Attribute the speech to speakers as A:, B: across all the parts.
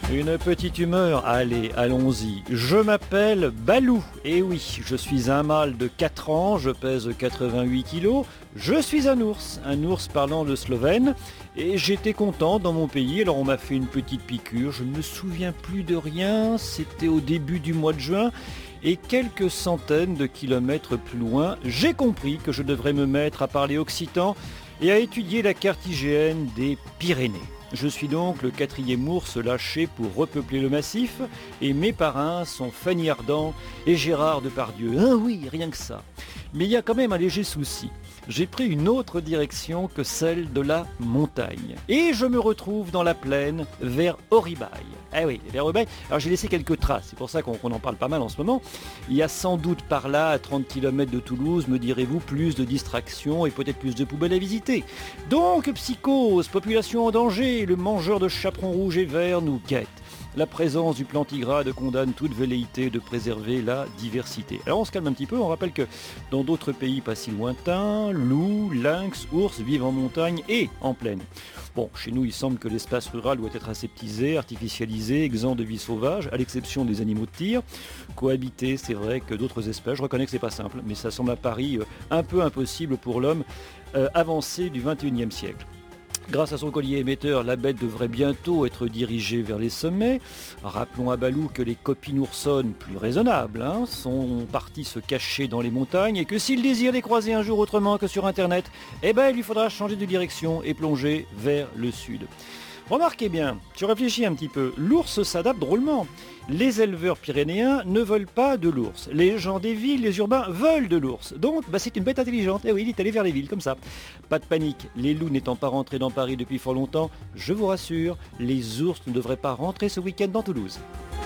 A: Une petite humeur, allez, allons-y. Je m'appelle Balou, et oui, je suis un mâle de 4 ans, je pèse 88 kilos, je suis un ours parlant le slovène, et j'étais content dans mon pays, alors on m'a fait une petite piqûre, je ne me souviens plus de rien, c'était au début du mois de juin, et quelques centaines de kilomètres plus loin, j'ai compris que je devrais me mettre à parler occitan et à étudier la carte IGN des Pyrénées. Je suis donc le 4e ours lâché pour repeupler le massif, et mes parrains sont Fanny Ardant et Gérard Depardieu. Ah oui, rien que ça. Mais il y a quand même un léger souci. J'ai pris une autre direction que celle de la montagne. Et je me retrouve dans la plaine, vers Oribaille. Ah oui, vers Oribaille. Alors j'ai laissé quelques traces, c'est pour ça qu'on en parle pas mal en ce moment. Il y a sans doute par là, à 30 km de Toulouse, me direz-vous, plus de distractions et peut-être plus de poubelles à visiter. Donc, psychose, population en danger, le mangeur de chaperons rouges et verts nous guette. La présence du plantigrade condamne toute velléité de préserver la diversité. Alors on se calme un petit peu, on rappelle que dans d'autres pays pas si lointains, loups, lynx, ours vivent en montagne et en plaine. Bon, chez nous il semble que l'espace rural doit être aseptisé, artificialisé, exempt de vie sauvage, à l'exception des animaux de tir. Cohabiter, c'est vrai que d'autres espèces, je reconnais que c'est pas simple, mais ça semble un pari un peu impossible pour l'homme avancé du 21e siècle. Grâce à son collier émetteur, la bête devrait bientôt être dirigée vers les sommets. Rappelons à Balou que les copines oursonnes, plus raisonnables, sont parties se cacher dans les montagnes et que s'il désire les croiser un jour autrement que sur Internet, il lui faudra changer de direction et plonger vers le sud. Remarquez bien, tu réfléchis un petit peu, l'ours s'adapte drôlement. Les éleveurs pyrénéens ne veulent pas de l'ours. Les gens des villes, les urbains, veulent de l'ours. Donc, c'est une bête intelligente. Et oui, il est allé vers les villes, comme ça. Pas de panique, les loups n'étant pas rentrés dans Paris depuis fort longtemps, je vous rassure, les ours ne devraient pas rentrer ce week-end dans Toulouse.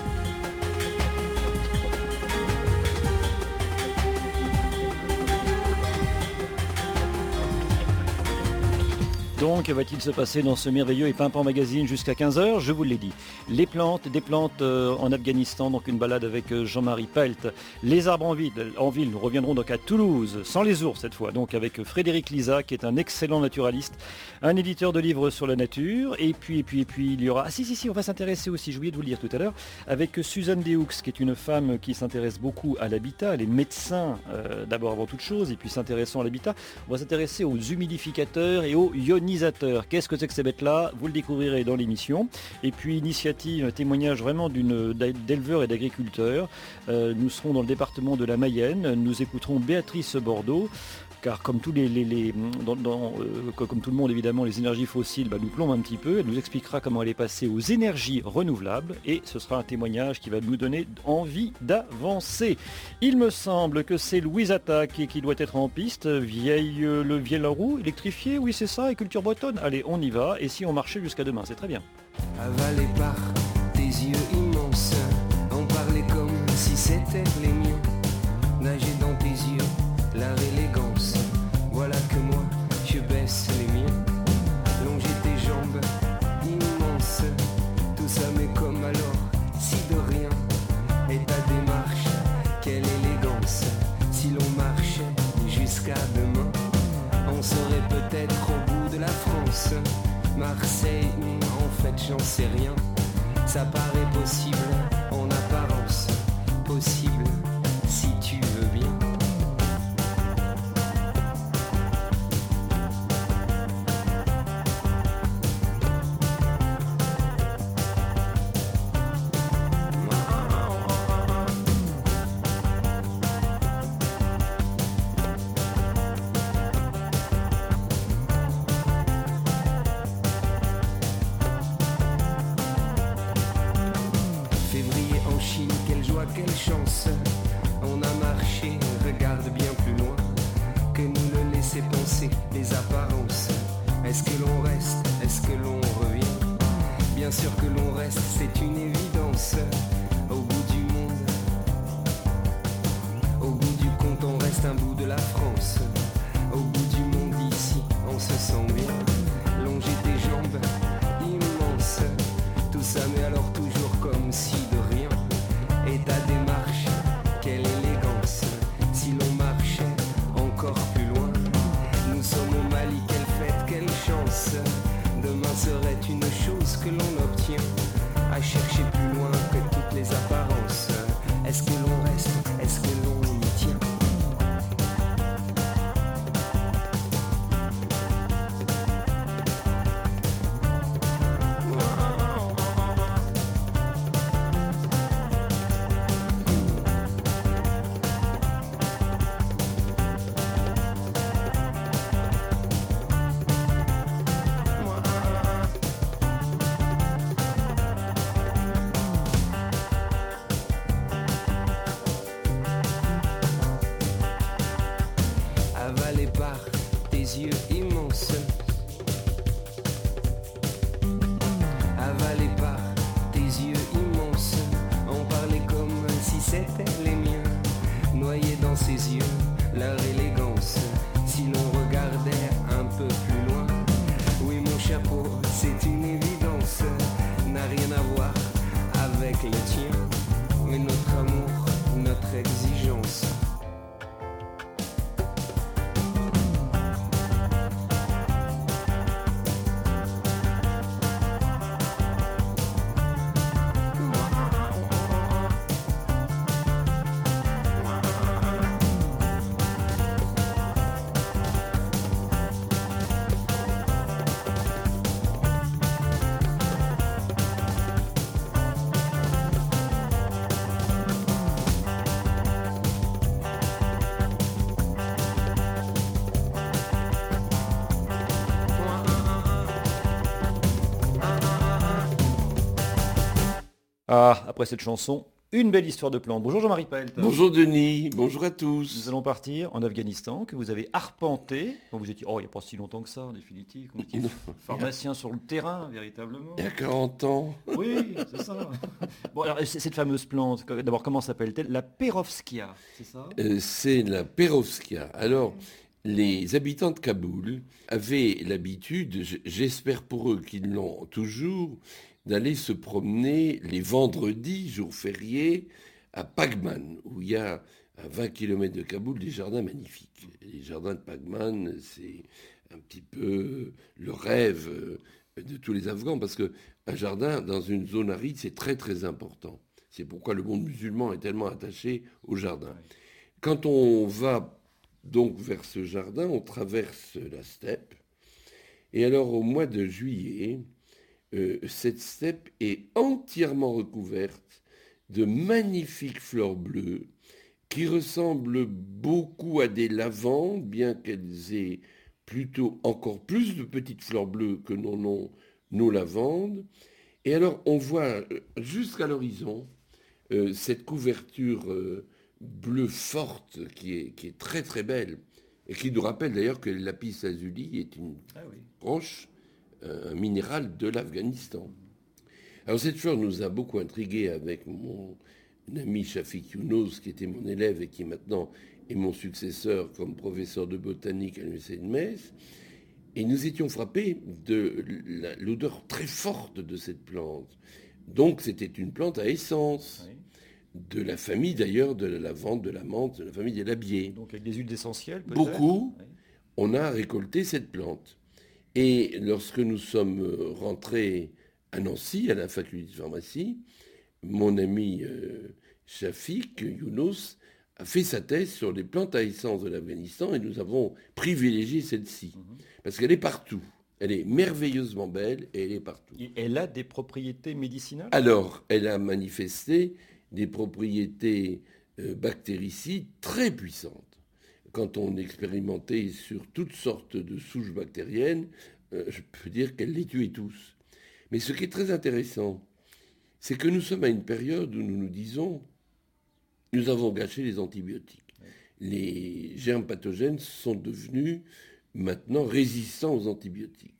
A: Donc, que va-t-il se passer dans ce merveilleux et pimpant magazine jusqu'à 15h? Je vous l'ai dit. Les plantes, des plantes en Afghanistan, donc une balade avec Jean-Marie Pelt. Les arbres en ville, nous reviendrons donc à Toulouse, sans les ours cette fois, donc avec Frédéric Lisa, qui est un excellent naturaliste, un éditeur de livres sur la nature. Et puis, il y aura... Ah si, on va s'intéresser aussi, j'ai oublié de vous le dire tout à l'heure, avec Suzanne Deshoucks, qui est une femme qui s'intéresse beaucoup à l'habitat. Elle est médecin d'abord avant toute chose, et puis s'intéressant à l'habitat. On va s'intéresser aux humidificateurs et aux ionisateurs. Qu'est-ce que c'est que ces bêtes-là? Vous le découvrirez dans l'émission. Et puis initiative, témoignage vraiment d'éleveurs et d'agriculteurs. Nous serons dans le département de la Mayenne. Nous écouterons Béatrice Bordeaux. Car comme tout le monde évidemment, les énergies fossiles nous plombent un petit peu. Elle nous expliquera comment elle est passée aux énergies renouvelables et ce sera un témoignage qui va nous donner envie d'avancer. Il me semble que c'est Louise Attaque qui doit être en piste. Le vieil roue électrifié, oui c'est ça, et culture bretonne. Allez, on y va et si on marchait jusqu'à demain, c'est très bien.
B: Avalé par tes yeux immenses, en parlait comme si c'était les miens. Nager dans tes yeux, l'art élégance. Voilà que moi, je baisse les miens. Longer tes jambes, immenses. Tout ça mais comme alors, si de rien. Et ta démarche, quelle élégance. Si l'on marchait jusqu'à demain, on serait peut-être au bout de la France. Marseille, en fait j'en sais rien. Ça paraît possible en apparence. Possible si tu veux bien. Quelle chance, on a marché, regarde bien plus loin que nous le laisser penser les apparences. Est-ce que l'on reste, est-ce que l'on revient? Bien sûr que l'on reste, c'est une évidence. Au bout du monde, au bout du compte, on reste un bout de la France. Au bout du monde ici, on se sent bien. Longer tes jambes, immenses. Tout ça mais alors toujours comme si de rien. Et ta démarche, quelle élégance. Si l'on marchait encore plus loin, nous sommes au Mali, quelle fête, quelle chance. Demain serait une chose que l'on obtient à chercher
A: Ah, après cette chanson, une belle histoire de plantes. Bonjour Jean-Marie Pelt.
C: Bonjour Denis, bonjour à tous.
A: Nous allons partir en Afghanistan, que vous avez arpenté. Bon, vous étiez, il n'y a pas si longtemps que ça, en définitive. Vous étiez pharmacien sur le terrain, véritablement.
C: Il y a 40 ans.
A: Oui, c'est ça. Bon, alors, cette fameuse plante, d'abord, comment s'appelle-t-elle? La Perovskia, c'est ça?
C: C'est la Perovskia. Alors, les habitants de Kaboul avaient l'habitude, j'espère pour eux qu'ils l'ont toujours, d'aller se promener les vendredis, jours fériés, à Pagman, où il y a à 20 km de Kaboul des jardins magnifiques. Les jardins de Pagman, c'est un petit peu le rêve de tous les Afghans, parce qu'un jardin dans une zone aride, c'est très très important. C'est pourquoi le monde musulman est tellement attaché au jardin. Quand on va donc vers ce jardin, on traverse la steppe. Et alors au mois de juillet, cette steppe est entièrement recouverte de magnifiques fleurs bleues qui ressemblent beaucoup à des lavandes, bien qu'elles aient plutôt encore plus de petites fleurs bleues que n'en ont nos lavandes. Et alors on voit jusqu'à l'horizon cette couverture bleue forte qui est très très belle et qui nous rappelle d'ailleurs que le lapis lazuli est une roche, un minéral de l'Afghanistan. Alors cette fleur nous a beaucoup intrigués avec mon ami Shafik Younos, qui était mon élève et qui maintenant est mon successeur comme professeur de botanique à l'université de Metz. Et nous étions frappés de l'odeur très forte de cette plante. Donc c'était une plante à essence, de la famille d'ailleurs de la lavande, de la menthe, de la famille des labiers.
A: Donc avec des huiles essentielles peut-être?
C: Beaucoup, on a récolté cette plante. Et lorsque nous sommes rentrés à Nancy, à la faculté de pharmacie, mon ami Shafik Younos a fait sa thèse sur les plantes à essence de l'Afghanistan et nous avons privilégié celle-ci. Parce qu'elle est partout. Elle est merveilleusement belle et elle est partout.
A: Et elle a des propriétés médicinales?
C: Alors, elle a manifesté des propriétés bactéricides très puissantes. Quand on expérimentait sur toutes sortes de souches bactériennes, je peux dire qu'elle les tuait tous. Mais ce qui est très intéressant, c'est que nous sommes à une période où nous nous disons, nous avons gâché les antibiotiques. Les germes pathogènes sont devenus maintenant résistants aux antibiotiques.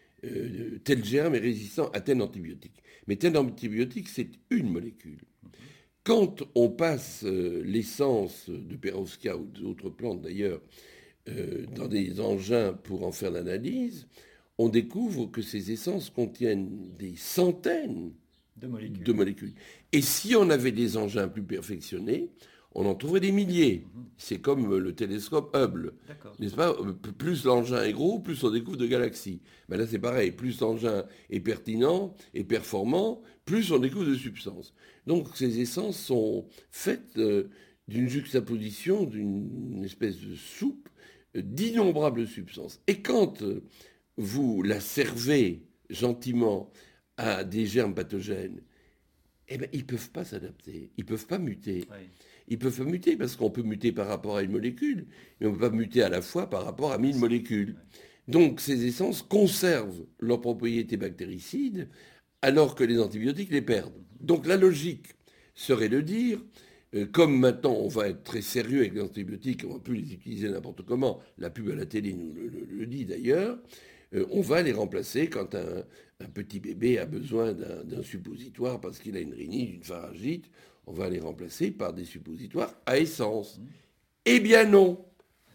C: Tel germe est résistant à tel antibiotique. Mais tel antibiotique, c'est une molécule. Quand on passe l'essence de Perovskia ou d'autres plantes d'ailleurs dans des engins pour en faire l'analyse, on découvre que ces essences contiennent des centaines de molécules. Et si on avait des engins plus perfectionnés, on en trouverait des milliers. C'est comme le télescope Hubble. N'est-ce pas? Plus l'engin est gros, plus on découvre de galaxies. Mais là, c'est pareil. Plus l'engin est pertinent et performant, plus on découvre de substances. Donc, ces essences sont faites d'une juxtaposition, d'une espèce de soupe d'innombrables substances. Et quand vous la servez gentiment à des germes pathogènes, eh bien, ils ne peuvent pas s'adapter, ils ne peuvent pas muter. Ils peuvent pas muter parce qu'on peut muter par rapport à une molécule, mais on ne peut pas muter à la fois par rapport à 1000 molécules. Donc ces essences conservent leurs propriétés bactéricides alors que les antibiotiques les perdent. Donc la logique serait de dire, comme maintenant on va être très sérieux avec les antibiotiques, on ne va plus les utiliser n'importe comment, la pub à la télé nous le dit d'ailleurs, on va les remplacer quand un petit bébé a besoin d'un suppositoire parce qu'il a une rhinite, une pharyngite, on va les remplacer par des suppositoires à essence. Eh bien non.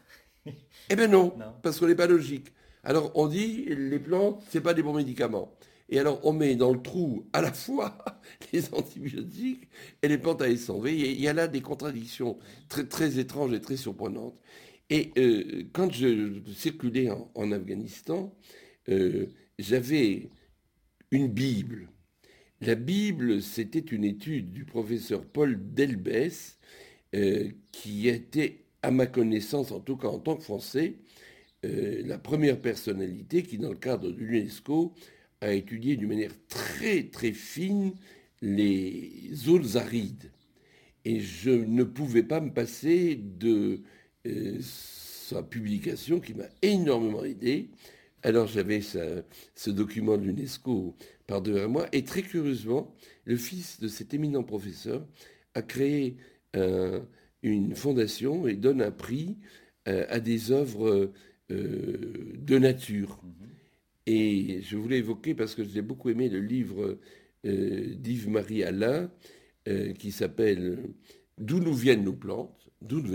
C: Eh bien non, parce qu'on n'est pas logique. Alors on dit, les plantes, ce n'est pas des bons médicaments. Et alors on met dans le trou à la fois les antibiotiques et les plantes à essence. Vous voyez, il y a là des contradictions très, très étranges et très surprenantes. Et quand je circulais en Afghanistan, j'avais une Bible. La Bible, c'était une étude du professeur Paul Delbès, qui était, à ma connaissance, en tout cas en tant que Français, la première personnalité qui, dans le cadre de l'UNESCO, a étudié d'une manière très très fine les zones arides. Et je ne pouvais pas me passer de sa publication qui m'a énormément aidé Alors j'avais ce document de l'UNESCO par devant moi, et très curieusement, le fils de cet éminent professeur a créé une fondation et donne un prix à des œuvres de nature. Et je voulais évoquer, parce que j'ai beaucoup aimé le livre d'Yves-Marie Alain, qui s'appelle D'où nous viennent nos plantes,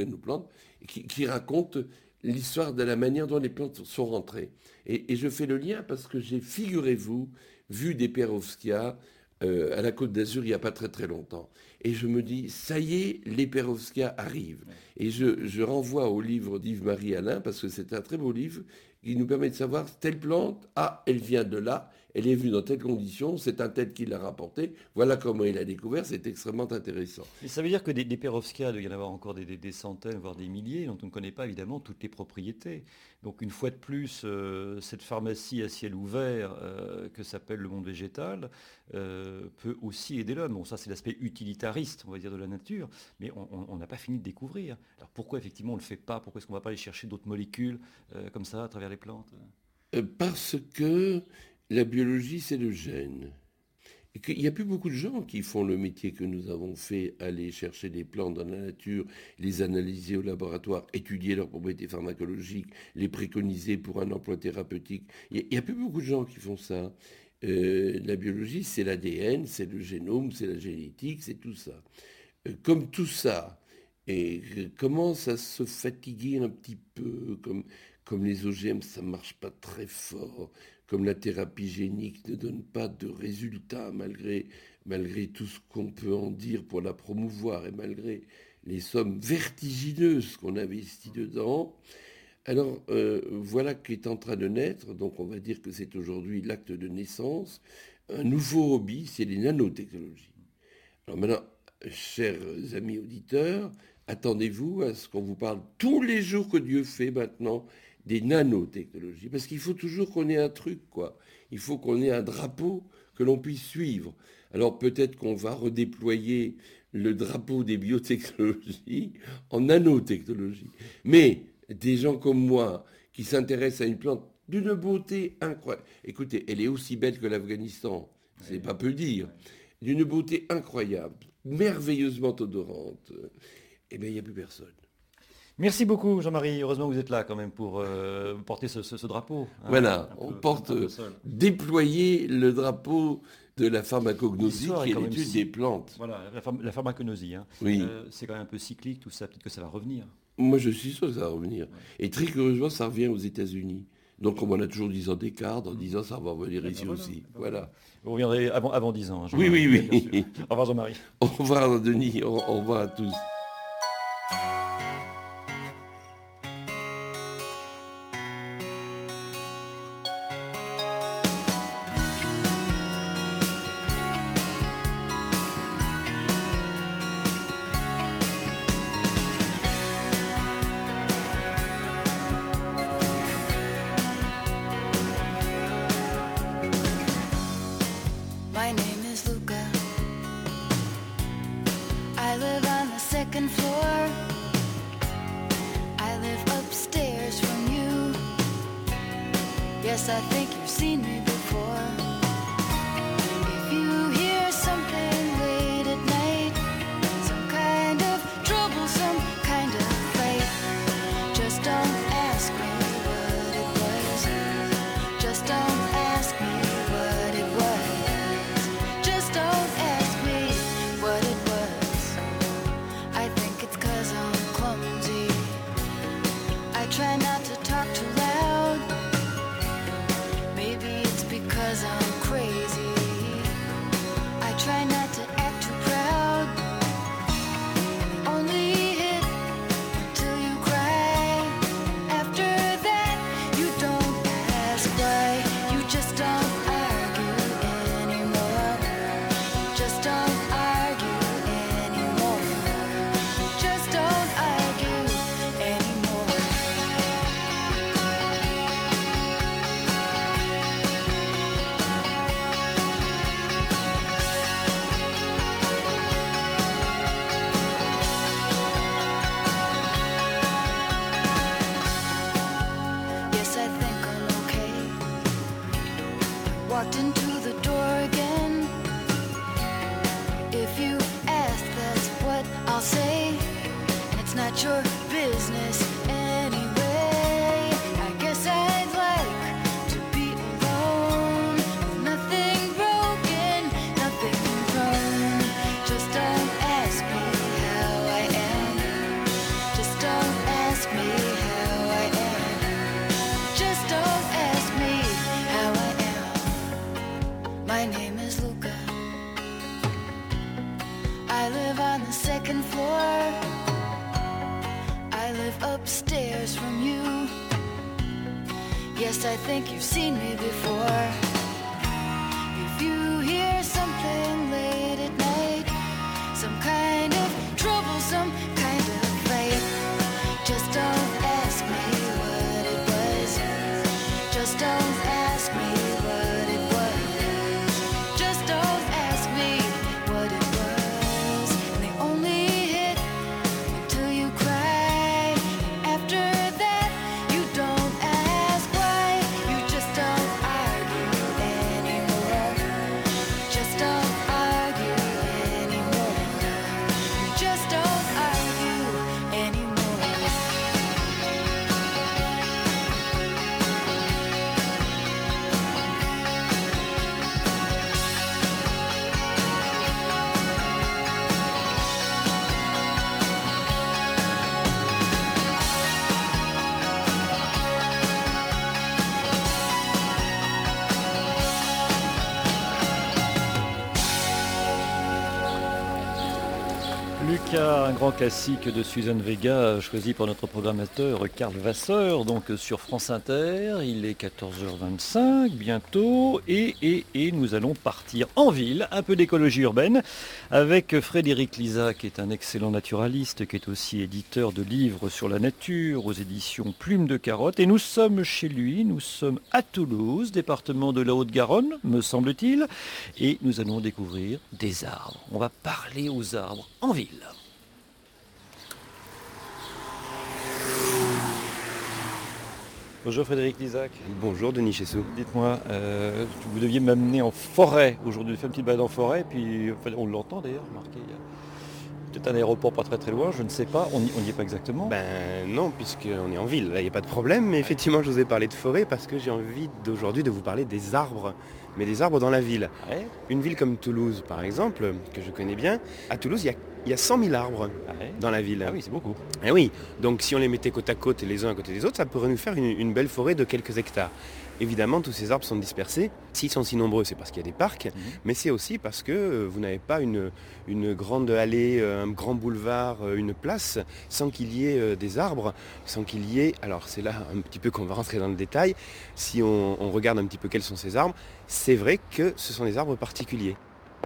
C: qui raconte l'histoire de la manière dont les plantes sont rentrées. Et je fais le lien parce que j'ai, figurez-vous, vu des Perovskias à la Côte d'Azur il n'y a pas très très longtemps. Et je me dis, ça y est, les Perovskias arrivent. Et je renvoie au livre d'Yves-Marie Alain, parce que c'est un très beau livre, qui nous permet de savoir, telle plante, elle vient de là, elle est venue dans telle condition, c'est un tel qui l'a rapporté, voilà comment il a découvert, c'est extrêmement intéressant.
A: Mais ça veut dire que des Perovskias, il doit y en avoir encore des centaines, voire des milliers, dont on ne connaît pas évidemment toutes les propriétés. Donc une fois de plus, cette pharmacie à ciel ouvert que s'appelle le monde végétal peut aussi aider l'homme. Bon, ça c'est l'aspect utilitariste, on va dire, de la nature, mais on n'a pas fini de découvrir. Alors pourquoi effectivement on ne le fait pas? Pourquoi est-ce qu'on ne va pas aller chercher d'autres molécules comme ça à travers les plantes?
C: Parce que la biologie, c'est le gène. Et qu'il n'y a plus beaucoup de gens qui font le métier que nous avons fait, aller chercher des plantes dans la nature, les analyser au laboratoire, étudier leurs propriétés pharmacologiques, les préconiser pour un emploi thérapeutique. Il n'y a plus beaucoup de gens qui font ça. La biologie, c'est l'ADN, c'est le génome, c'est la génétique, c'est tout ça. Comme tout ça, et commence à se fatiguer un petit peu, comme les OGM, ça ne marche pas très fort, comme la thérapie génique ne donne pas de résultats malgré tout ce qu'on peut en dire pour la promouvoir et malgré les sommes vertigineuses qu'on investit dedans. Alors voilà qu'est en train de naître, donc on va dire que c'est aujourd'hui l'acte de naissance, un nouveau hobby, c'est les nanotechnologies. Alors maintenant, chers amis auditeurs, attendez-vous à ce qu'on vous parle tous les jours que Dieu fait maintenant des nanotechnologies, parce qu'il faut toujours qu'on ait un truc, quoi. Il faut qu'on ait un drapeau que l'on puisse suivre. Alors peut-être qu'on va redéployer le drapeau des biotechnologies en nanotechnologie. Mais des gens comme moi qui s'intéressent à une plante d'une beauté incroyable, écoutez, elle est aussi belle que l'Afghanistan, c'est pas peu dire, d'une beauté incroyable, merveilleusement odorante, eh bien il n'y a plus personne.
A: Merci beaucoup Jean-Marie, heureusement que vous êtes là quand même pour porter ce drapeau. Hein,
C: voilà, on porte, déployer le drapeau de la pharmacognosie qui est l'étude des plantes.
A: Voilà, la pharmacognosie, hein.
C: Oui.
A: C'est quand même un peu cyclique tout ça, peut-être que ça va revenir.
C: Moi je suis sûr que ça va revenir. Ouais. Et très curieusement, ça revient aux États-Unis. Donc comme on a toujours 10 ans d'écart, dans 10 ans ça va revenir ici aussi. Voilà.
A: Vous reviendrez avant 10 ans.
C: Oui, oui.
A: Au revoir Jean-Marie.
C: Au revoir Denis, au revoir à tous.
D: Yes, I think you've seen me before. If you hear something late at night, some kind of trouble, some kind of fight, just don't ask me what it was. Just don't ask me what it was. Just don't ask me what it was. I think it's 'cause I'm clumsy. I try not to talk too loud. Maybe it's because I'm crazy. I try not to act too proud. Only hit till you cry. After that, you don't ask why. You just don't argue anymore. Just don't argue anymore. Just don't argue anymore. Yes, I think I'm okay. second floor. I live upstairs from you. Yes, I think you've seen me before. If you hear something late at night, some kind of trouble, some kind of fight, just don't ask me what it was. Just don't ask me what it was. Just don't ask me what it was. And they only hit until you cry. After that, you don't ask why. You just don't argue anymore. Just don't argue anymore. You just don't argue anymore.
A: Lucas, un grand classique de Suzanne Vega, choisi par notre programmateur Karl Vasseur, donc sur France Inter. Il est 14h25 bientôt et nous allons partir en ville, un peu d'écologie urbaine, avec Frédéric Liza, qui est un excellent naturaliste, qui est aussi éditeur de livres sur la nature aux éditions Plume de Carotte. Et nous sommes chez lui, nous sommes à Toulouse, département de la Haute-Garonne, me semble-t-il, et nous allons découvrir des arbres. On va parler aux arbres en ville. Bonjour Frédéric Lizac.
E: Bonjour Denis Chessou.
A: Dites-moi, vous deviez m'amener en forêt aujourd'hui, faire une petite balade en forêt, puis on l'entend d'ailleurs, marqué. Il y a peut-être un aéroport pas très très loin, je ne sais pas, on n'y est pas exactement.
E: Ben non, puisqu'on est en ville, là il n'y a pas de problème, mais effectivement je vous ai parlé de forêt parce que j'ai envie d'aujourd'hui de vous parler des arbres, mais des arbres dans la ville.
A: Ouais.
E: Une ville comme Toulouse par exemple, que je connais bien, à Toulouse il y a 100 000 arbres
A: Ouais.
E: dans la ville.
A: Ah oui, c'est beaucoup.
E: Et oui, donc si on les mettait côte à côte et les uns à côté des autres, ça pourrait nous faire une belle forêt de quelques hectares. Évidemment, tous ces arbres sont dispersés. S'ils sont si nombreux, c'est parce qu'il y a des parcs, mais c'est aussi parce que vous n'avez pas une grande allée, un grand boulevard, une place, sans qu'il y ait des arbres, sans qu'il y ait... Alors c'est là un petit peu qu'on va rentrer dans le détail. Si on regarde un petit peu quels sont ces arbres, c'est vrai que ce sont des arbres particuliers.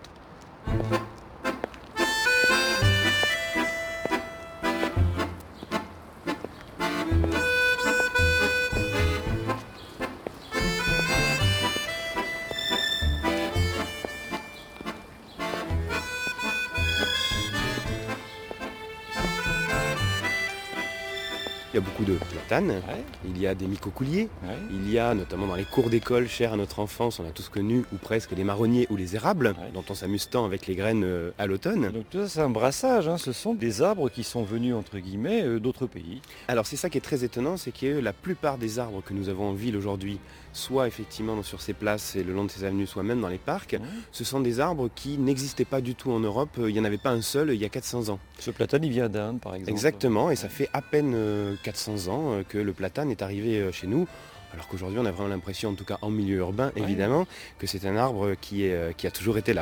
E: Il y a beaucoup de platanes,
A: Ouais.
E: il y a des micocouliers,
A: Ouais.
E: il y a notamment dans les cours d'école chers à notre enfance, on a tous connu ou presque les marronniers ou les érables,
A: Ouais.
E: dont on s'amuse tant avec les graines à l'automne.
A: Donc tout ça c'est un brassage, hein. Ce sont des arbres qui sont venus entre guillemets d'autres pays.
E: Alors c'est ça qui est très étonnant, c'est que la plupart des arbres que nous avons en ville aujourd'hui, soit effectivement sur ces places et le long de ces avenues, soit même dans les parcs,
A: Ouais.
E: ce sont des arbres qui n'existaient pas du tout en Europe, il n'y en avait pas un seul il y a 400 ans.
A: Ce platane il vient d'Inde par exemple.
E: Exactement, et ça fait à peine 400 ans que le platane est arrivé chez nous. Alors qu'aujourd'hui, on a vraiment l'impression, en tout cas en milieu urbain,
A: Ouais.
E: évidemment, que c'est un arbre qui a toujours été là.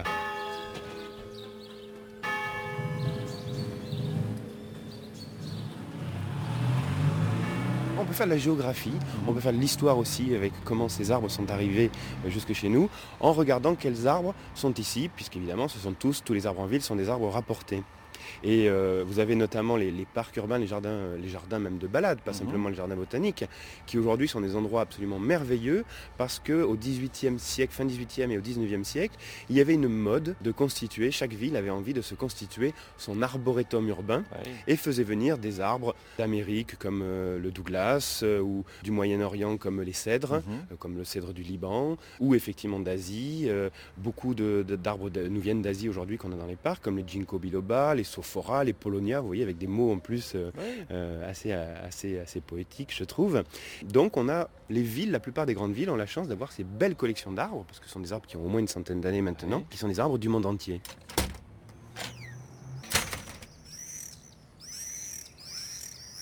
E: On peut faire de la géographie, on peut faire de l'histoire aussi avec comment ces arbres sont arrivés jusque chez nous, en regardant quels arbres sont ici, puisqu'évidemment, tous les arbres en ville sont des arbres rapportés. Et vous avez notamment les parcs urbains, les jardins même de balade, pas simplement les jardins botaniques, qui aujourd'hui sont des endroits absolument merveilleux parce qu'au XVIIIe siècle, fin XVIIIe et au XIXe siècle, il y avait une mode de constituer, chaque ville avait envie de se constituer son arboretum urbain
A: Ouais.
E: et faisait venir des arbres d'Amérique comme le Douglas ou du Moyen-Orient comme les cèdres, comme le cèdre du Liban, ou effectivement d'Asie. Beaucoup d'arbres nous viennent d'Asie aujourd'hui qu'on a dans les parcs, comme les ginkgo biloba, les sophora, les polonia, vous voyez, avec des mots en plus assez poétiques, je trouve. Donc on a les villes, la plupart des grandes villes ont la chance d'avoir ces belles collections d'arbres, parce que ce sont des arbres qui ont au moins une centaine d'années maintenant, qui sont des arbres du monde entier.
A: Alors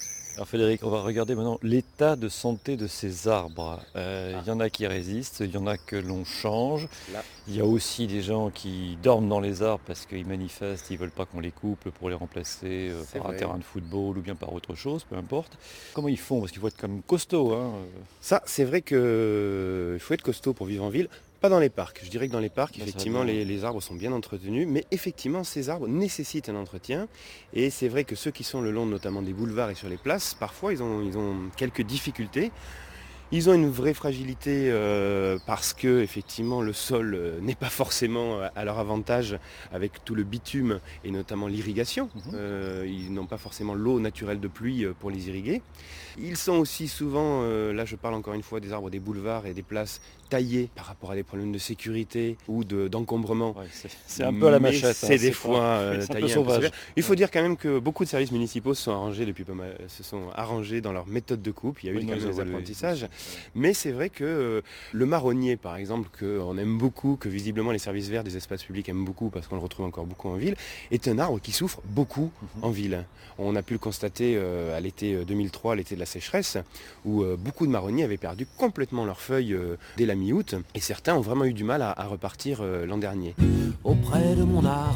A: Alors Frédéric, on va regarder maintenant l'état de santé de ces arbres. Il y en a qui résistent, il y en a que l'on change.
E: Là.
A: Il y a aussi des gens qui dorment dans les arbres parce qu'ils manifestent, ils ne veulent pas qu'on les coupe pour les remplacer
E: C'est
A: par un
E: vrai.
A: terrain de football ou bien par autre chose, peu importe. Comment ils font? Parce qu'il faut être quand même costaud. Hein.
E: Ça, c'est vrai qu'il faut être costaud pour vivre en ville. Pas dans les parcs. Je dirais que dans les parcs,
A: Ça
E: effectivement,
A: va bien.
E: les arbres sont bien entretenus, mais effectivement, ces arbres nécessitent un entretien. Et c'est vrai que ceux qui sont le long notamment des boulevards et sur les places, parfois, ils ont quelques difficultés. Ils ont une vraie fragilité parce que effectivement le sol n'est pas forcément à leur avantage avec tout le bitume et notamment l'irrigation. Ils n'ont pas forcément l'eau naturelle de pluie pour les irriguer. Ils sont aussi souvent, là je parle encore une fois des arbres des boulevards et des places taillés par rapport à des problèmes de sécurité ou d'encombrement.
A: Ouais, c'est un peu à la
E: Mais
A: machette.
E: C'est des
A: pas-
E: fois
A: c'est un peu
E: taillé un peu
A: sauvage.
E: sévère. Il faut dire quand même que beaucoup de services municipaux se sont arrangés dans leur méthode de coupe. Il y a eu
A: Oui,
E: quand même
A: ils ont
E: des
A: évolué.
E: apprentissages. Mais c'est vrai que le marronnier, par exemple, qu'on aime beaucoup, que visiblement les services verts des espaces publics aiment beaucoup parce qu'on le retrouve encore beaucoup en ville, est un arbre qui souffre beaucoup en ville. On a pu le constater à l'été 2003, l'été de la sécheresse, où beaucoup de marronniers avaient perdu complètement leurs feuilles dès la mi-août, et certains ont vraiment eu du mal à repartir l'an dernier.
F: Auprès de mon arbre,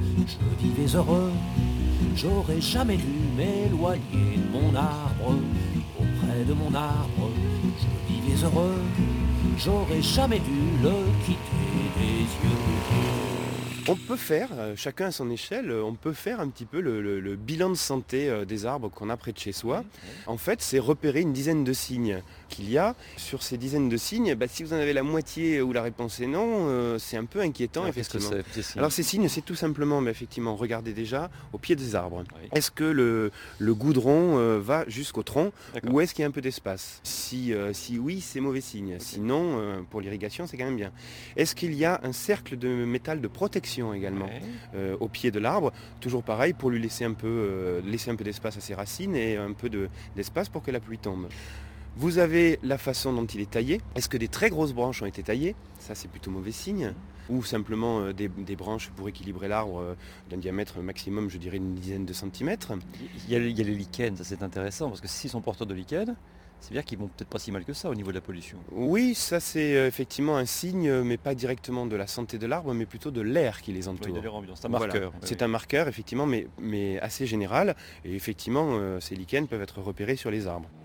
F: je vivais heureux. J'aurais jamais dû m'éloigner de mon arbre. Auprès de mon arbre, je vivais heureux. J'aurais jamais dû le quitter des yeux.
E: On peut faire, chacun à son échelle, on peut faire un petit peu le bilan de santé des arbres qu'on a près de chez soi. En fait, c'est repérer une dizaine de signes qu'il y a. Sur ces dizaines de signes, si vous en avez la moitié où la réponse est non, c'est un peu inquiétant,
A: Alors, qu'est-ce que
E: effectivement.
A: c'est, petit signe?
E: Alors ces signes, c'est tout simplement, effectivement, regardez déjà au pied des arbres.
A: Oui.
E: Est-ce que le goudron va jusqu'au tronc
A: D'accord.
E: ou est-ce qu'il y a un peu d'espace? Si oui, c'est mauvais signe. Sinon, pour l'irrigation, c'est quand même bien. Est-ce qu'il y a un cercle de métal de protection également
A: Ouais.
E: au pied de l'arbre? Toujours pareil, pour lui laisser un peu d'espace à ses racines et un peu d'espace pour que la pluie tombe. Vous avez la façon dont il est taillé. Est-ce que des très grosses branches ont été taillées? Ça, c'est plutôt mauvais signe. Ou simplement des branches pour équilibrer l'arbre d'un diamètre maximum, je dirais, une dizaine de centimètres.
A: Il y a les lichens, ça c'est intéressant, parce que s'ils sont porteurs de lichens, c'est bien qu'ils vont peut-être pas si mal que ça au niveau de la pollution.
E: Oui, ça c'est effectivement un signe, mais pas directement de la santé de l'arbre, mais plutôt de l'air qui les
A: Oui,
E: entoure.
A: de leur ambiance, c'est un
E: Voilà.
A: marqueur.
E: C'est un marqueur, effectivement, mais assez général. Et effectivement, ces lichens peuvent être repérés sur les arbres.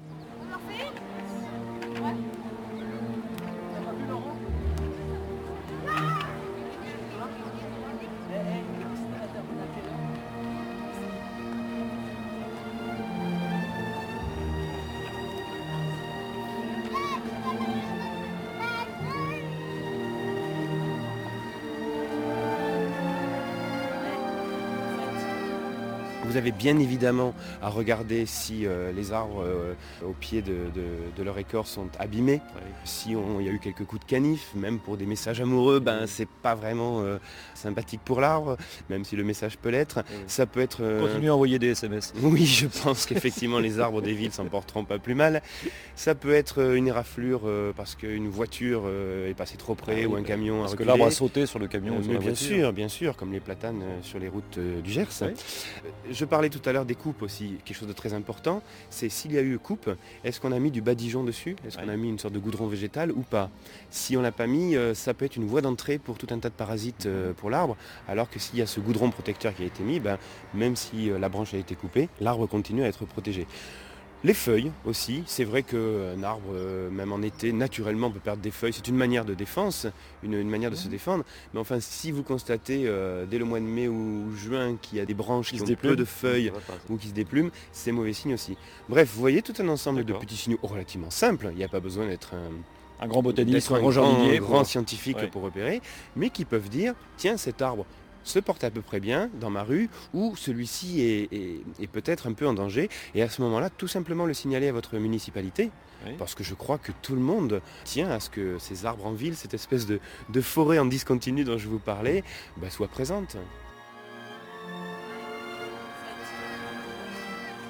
E: Vous avez bien évidemment à regarder si les arbres au pied de leur écorce sont abîmés.
A: Oui.
E: Si il y a eu quelques coups de canif, même pour des messages amoureux, c'est pas vraiment sympathique pour l'arbre, même si le message peut l'être.
A: Oui.
E: Ça peut être...
A: Continuez à envoyer des SMS.
E: Oui, je pense qu'effectivement les arbres des villes s'en porteront pas plus mal. Ça peut être une éraflure parce qu'une voiture est passée trop près ou un camion a
A: Parce que
E: reculé.
A: l'arbre a sauté sur le camion ou sur
E: Mais
A: la voiture.
E: bien sûr, comme les platanes sur les routes du Gers.
A: Oui.
E: Je parlais tout à l'heure des coupes aussi, quelque chose de très important, c'est s'il y a eu coupe, est-ce qu'on a mis du badigeon dessus? Est-ce qu'on a mis une sorte de goudron végétal ou pas? Si on l'a pas mis, ça peut être une voie d'entrée pour tout un tas de parasites pour l'arbre, alors que s'il y a ce goudron protecteur qui a été mis, même si la branche a été coupée, l'arbre continue à être protégé. Les feuilles aussi, c'est vrai qu'un arbre, même en été, naturellement peut perdre des feuilles, c'est une manière de défense, une manière de se défendre, mais enfin si vous constatez dès le mois de mai ou juin qu'il y a des branches qui ont peu de feuilles ou qui se déplument, c'est mauvais signe aussi. Bref, vous voyez tout un ensemble de
A: D'accord.
E: petits signaux relativement simples, il n'y a pas besoin d'être
A: Un grand botaniste,
E: d'être
A: un grand jardinier.
E: grand scientifique
A: Ouais.
E: pour repérer, mais qui peuvent dire, tiens, cet arbre se porte à peu près bien dans ma rue, ou celui-ci est peut-être un peu en danger, et à ce moment-là, tout simplement le signaler à votre municipalité,
A: Oui.
E: parce que je crois que tout le monde tient à ce que ces arbres en ville, cette espèce de forêt en discontinu dont je vous parlais, soit présente.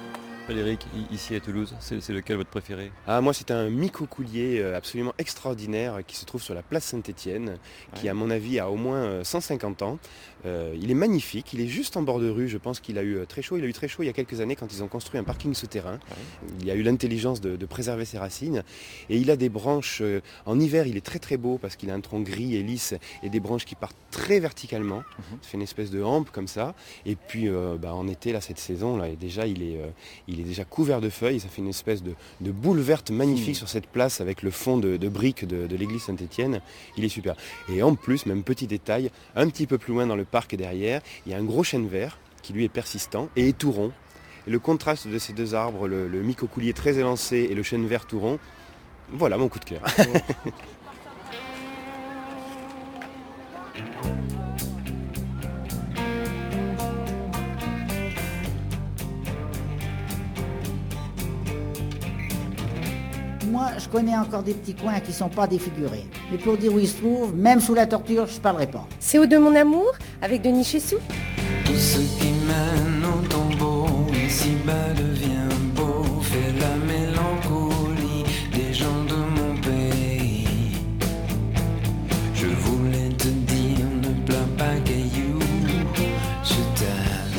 A: Frédéric, ici à Toulouse, c'est lequel votre préféré?
E: Ah, moi, c'est un micocoulier absolument extraordinaire qui se trouve sur la place Saint-Étienne, qui, à mon avis, a au moins 150 ans. Il est magnifique, il est juste en bord de rue. Je pense qu'il a eu très chaud. Il a eu très chaud il y a quelques années quand ils ont construit un parking souterrain. Il y a eu l'intelligence de préserver ses racines. Et il a des branches, en hiver, il est très très beau parce qu'il a un tronc gris et lisse et des branches qui partent très verticalement. Ça fait une espèce de hampe comme ça. Et puis en été, là, cette saison, là, déjà, il est déjà couvert de feuilles. Ça fait une espèce de boule verte magnifique sur cette place avec le fond de briques de l'église Saint-Étienne. Il est super. Et en plus, même petit détail, un petit peu plus loin dans le parc derrière, il y a un gros chêne vert qui lui est persistant et est tout rond. Et le contraste de ces deux arbres, le micocoulier très élancé et le chêne vert tout rond, voilà mon coup de cœur.
G: Moi, je connais encore des petits coins qui sont pas défigurés. Mais pour dire où ils se trouvent, même sous la torture, je parlerai pas.
H: C'est Eau de mon amour avec Denis Chessou.
B: Tout ce qui mène au tombeau, ici-bas devient beau, fait la mélancolie des gens de mon pays. Je voulais te dire, ne pleure pas caillou, je t'aime.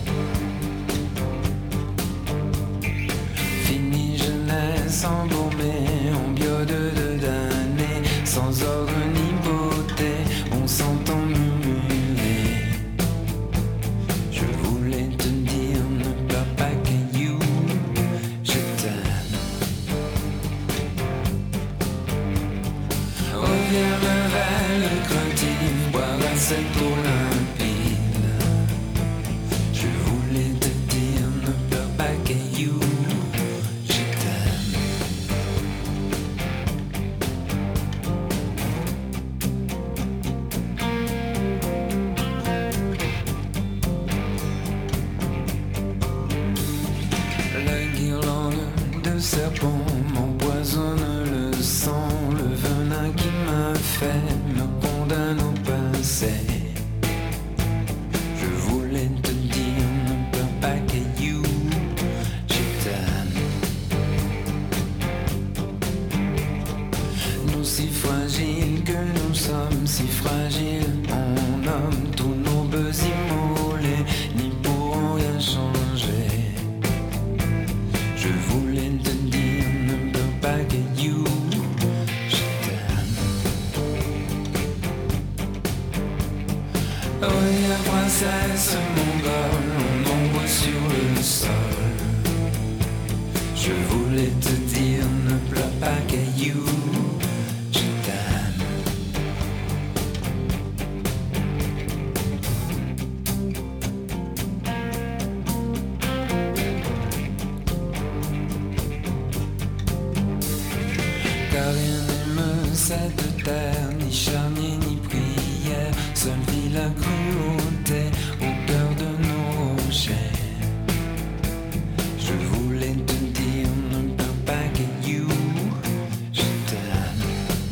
B: Fini jeunesse embaumée en biode de damnée, sans ordre ni beauté, on s'entend murmurer. Je voulais te dire, ne pleure pas caillou, je t'aime. Reviens me vers le craintif, boire à cette eau limpide. Je voulais te dire, ne pleure pas caillou, je t'aime. La guirlande de serpents m'empoisonne le sang, le venin qui m'a fait me condamne au passé. Je voulais te dire, ne pleure pas caillou, je t'aime. Nous si fragiles que nous sommes, si fragiles en homme, tous nos bœufs immolés n'y pourront rien changer. Je voulais te dire, ne pleure pas caillou, je t'aime. Regarde princesse mongole, en ombre sur le sol. Je voulais te dire, ne pleure pas caillou, je t'aime. Car rien n'aime cette terre, ni charnier ni prière, seule vit la cruauté au cœur de nos rochers. Je voulais te dire, ne pleure pas caillou, je t'aime.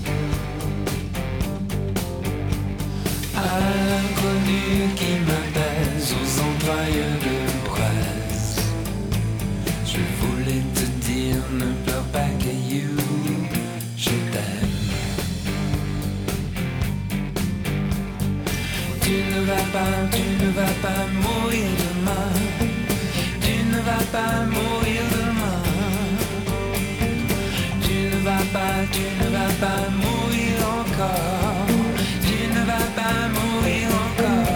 B: À l'inconnu qui m'apaise aux entrailles de braise, je voulais te dire, ne pleure pas caillou, je t'aime. Tu ne vas pas mourir demain. Tu ne vas pas mourir demain. Tu ne vas pas mourir encore. Tu ne vas pas mourir encore.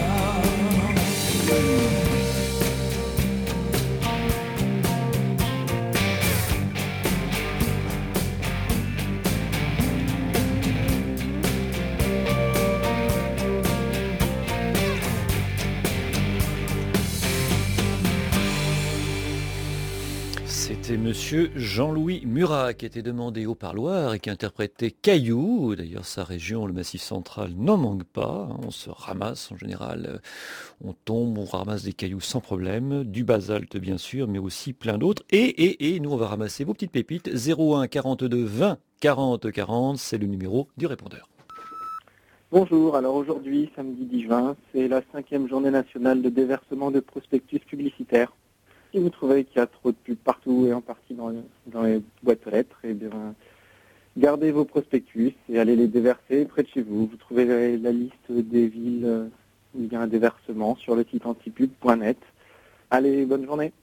A: C'était monsieur Jean-Louis Murat qui était demandé au parloir et qui interprétait Caillou. D'ailleurs, sa région, le Massif central, n'en manque pas. On se ramasse en général. On tombe, on ramasse des cailloux sans problème. Du basalte, bien sûr, mais aussi plein d'autres. Et nous, on va ramasser vos petites pépites. 01 42 20 40 40, c'est le numéro du répondeur.
I: Bonjour, alors aujourd'hui, samedi 10 juin, c'est la 5e journée nationale de déversement de prospectus publicitaires. Si vous trouvez qu'il y a trop de pubs partout et en partie dans les boîtes aux lettres, eh bien, gardez vos prospectus et allez les déverser près de chez vous. Vous trouverez la liste des villes où il y a un déversement sur le site antipub.net. Allez, bonne journée.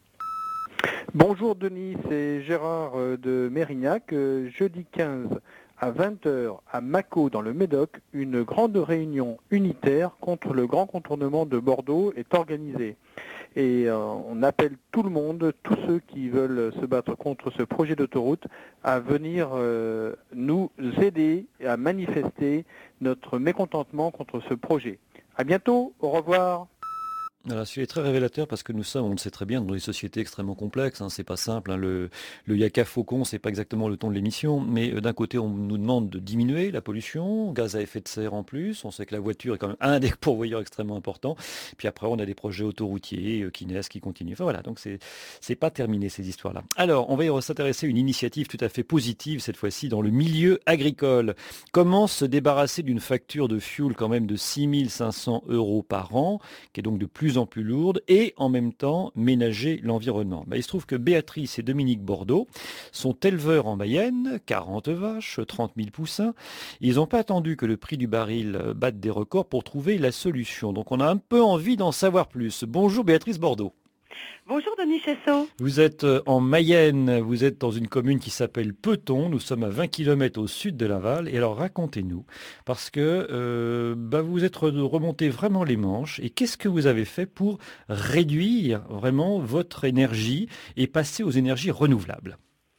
J: Bonjour Denis, c'est Gérard de Mérignac. Jeudi 15 à 20h à Mâcon dans le Médoc, une grande réunion unitaire contre le grand contournement de Bordeaux est organisée. Et on appelle tout le monde, tous ceux qui veulent se battre contre ce projet d'autoroute, à venir nous aider et à manifester notre mécontentement contre ce projet. À bientôt, au revoir.
A: Voilà, celui-là est très révélateur parce que nous sommes, on le sait très bien, dans des sociétés extrêmement complexes, c'est pas simple, le Yaka Faucon, c'est pas exactement le ton de l'émission, mais d'un côté on nous demande de diminuer la pollution, gaz à effet de serre en plus, on sait que la voiture est quand même un des pourvoyeurs extrêmement importants, puis après on a des projets autoroutiers qui naissent, qui continuent, enfin voilà, donc c'est pas terminé ces histoires-là. Alors, on va s'intéresser à une initiative tout à fait positive, cette fois-ci dans le milieu agricole. Comment se débarrasser d'une facture de fuel quand même de 6 500 € par an, qui est donc de plus en plus lourde, et en même temps ménager l'environnement. Il se trouve que Béatrice et Dominique Bordeaux sont éleveurs en Mayenne, 40 vaches, 30 000 poussins. Ils n'ont pas attendu que le prix du baril batte des records pour trouver la solution. Donc on a un peu envie d'en savoir plus. Bonjour Béatrice Bordeaux.
K: Bonjour Denis Chessot.
A: Vous êtes en Mayenne, vous êtes dans une commune qui s'appelle Peton, nous sommes à 20 km au sud de Laval. Et alors racontez-nous, parce que vous êtes remonté vraiment les manches. Et qu'est-ce que vous avez fait pour réduire vraiment votre énergie et passer aux énergies renouvelables ?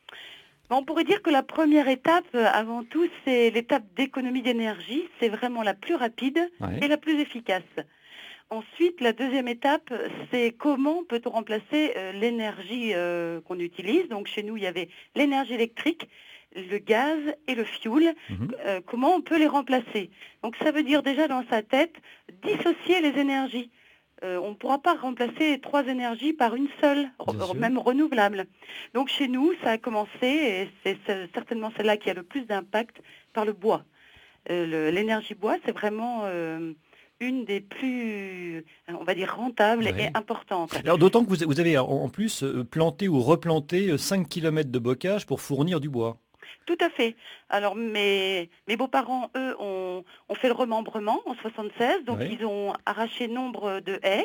K: On pourrait dire que la première étape, avant tout, c'est l'étape d'économie d'énergie. C'est vraiment la plus rapide et la plus efficace. Ensuite, la deuxième étape, c'est comment peut-on remplacer l'énergie qu'on utilise. Donc chez nous, il y avait l'énergie électrique, le gaz et le fioul. Comment on peut les remplacer? Donc ça veut dire déjà dans sa tête dissocier les énergies. On ne pourra pas remplacer 3 énergies par une seule, même renouvelable. Donc chez nous, ça a commencé, et c'est certainement celle-là qui a le plus d'impact, par le bois. L'énergie bois, c'est vraiment une des plus, on va dire, rentables et importantes.
A: Alors d'autant que vous avez en plus planté ou replanté 5 km de bocage pour fournir du bois.
K: Tout à fait. Alors mes beaux-parents, eux, ont fait le remembrement en 76, donc ils ont arraché nombre de haies.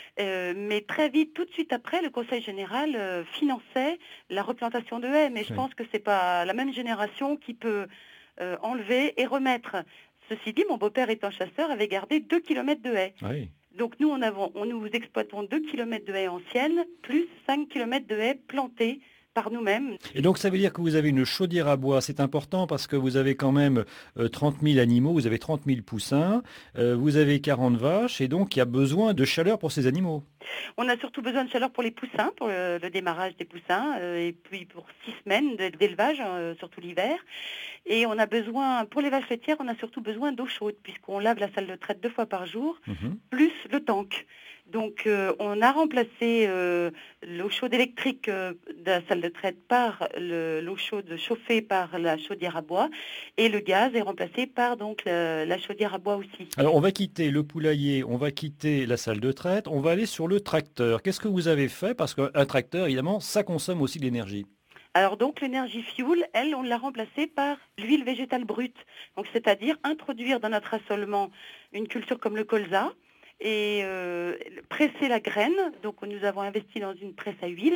K: Mais très vite, tout de suite après, le Conseil général finançait la replantation de haies. Mais je pense que c'est pas la même génération qui peut enlever et remettre. Ceci dit, mon beau-père étant chasseur avait gardé 2 km de haies. Donc nous exploitons 2 km de haies anciennes, plus 5 km de haies plantées par nous-mêmes.
A: Et donc ça veut dire que vous avez une chaudière à bois, c'est important parce que vous avez quand même 30 000 animaux, vous avez 30 000 poussins, vous avez 40 vaches et donc il y a besoin de chaleur pour ces animaux.
K: On a surtout besoin de chaleur pour les poussins, pour le démarrage des poussins et puis pour 6 semaines d'élevage, surtout l'hiver. Et on a besoin, pour les vaches laitières, on a surtout besoin d'eau chaude puisqu'on lave la salle de traite 2 fois par jour, plus le tank. Donc on a remplacé l'eau chaude électrique de la salle de traite par l'eau chaude chauffée par la chaudière à bois et le gaz est remplacé par donc la chaudière à bois aussi.
A: Alors on va quitter le poulailler, on va quitter la salle de traite, on va aller sur le tracteur. Qu'est-ce que vous avez fait? Parce qu'un tracteur, évidemment, ça consomme aussi de l'énergie.
K: Alors donc l'énergie fuel, elle, on l'a remplacée par l'huile végétale brute. Donc c'est-à-dire introduire dans notre assolement une culture comme le colza, et presser la graine. Donc nous avons investi dans une presse à huile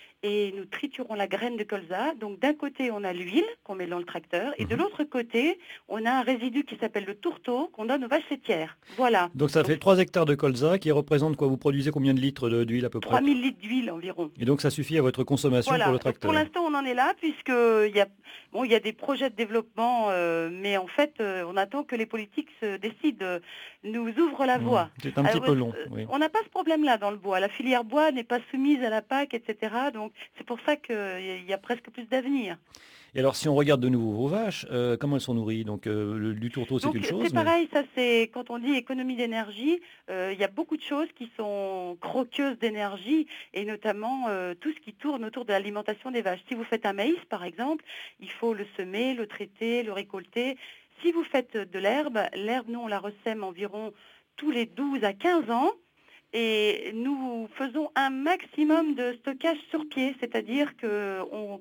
K: et nous triturons la graine de colza. Donc d'un côté on a l'huile qu'on met dans le tracteur et de l'autre côté on a un résidu qui s'appelle le tourteau qu'on donne aux vaches laitières. Voilà.
A: Donc ça fait 3 hectares de colza qui représente quoi? Vous produisez combien de litres d'huile à peu près?
K: 3000 litres d'huile environ.
A: Et donc ça suffit à votre consommation pour le tracteur?
K: Pour l'instant on en est là puisqu'il y a des projets de développement mais en fait on attend que les politiques se décident, nous ouvrent la voie.
A: C'est un petit peu long.
K: On n'a pas ce problème-là dans le bois. La filière bois n'est pas soumise à la PAC, etc. Donc c'est pour ça qu'il y a presque plus d'avenir.
A: Et alors si on regarde de nouveau vos vaches, comment elles sont nourries? Donc du tourteau c'est une chose.
K: C'est pareil, ça c'est quand on dit économie d'énergie, il y a beaucoup de choses qui sont croqueuses d'énergie et notamment tout ce qui tourne autour de l'alimentation des vaches. Si vous faites un maïs par exemple, il faut le semer, le traiter, le récolter. Si vous faites de l'herbe, nous on la ressème environ tous les 12 à 15 ans. Et nous faisons un maximum de stockage sur pied, c'est-à-dire qu'on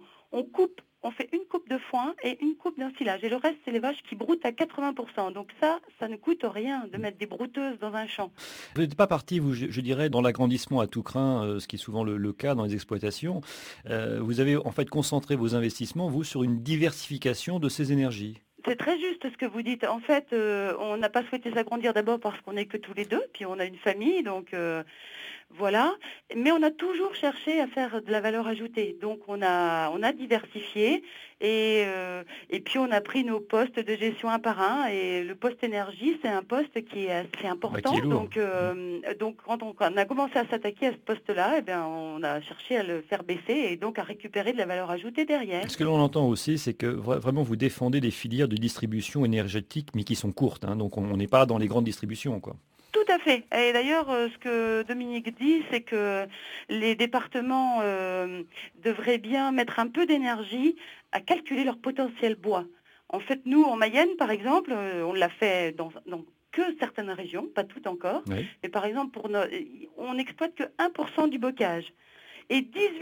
K: on fait une coupe de foin et une coupe d'ensilage. Et le reste, c'est les vaches qui broutent à 80%. Donc ça ne coûte rien de mettre des brouteuses dans un champ.
A: Vous n'êtes pas parti, vous, je dirais, dans l'agrandissement à tout crin, ce qui est souvent le cas dans les exploitations. Vous avez en fait concentré vos investissements, vous, sur une diversification de ces énergies.
K: C'est très juste ce que vous dites. En fait, on n'a pas souhaité s'agrandir d'abord parce qu'on n'est que tous les deux, puis on a une famille, donc voilà. Mais on a toujours cherché à faire de la valeur ajoutée. Donc on a diversifié et puis on a pris nos postes de gestion un par un. Et le poste énergie, c'est un poste qui est assez important. Donc quand on a commencé à s'attaquer à ce poste-là, eh bien, on a cherché à le faire baisser et donc à récupérer de la valeur ajoutée derrière.
A: Ce que l'on entend aussi, c'est que vraiment vous défendez des filières de distribution énergétique, mais qui sont courtes. Donc on n'est pas dans les grandes distributions, quoi.
K: Tout à fait. Et d'ailleurs, ce que Dominique dit, c'est que les départements devraient bien mettre un peu d'énergie à calculer leur potentiel bois. En fait, nous, en Mayenne, par exemple, on l'a fait dans que certaines régions, pas toutes encore. Oui. Mais par exemple, on n'exploite que 1% du bocage. Et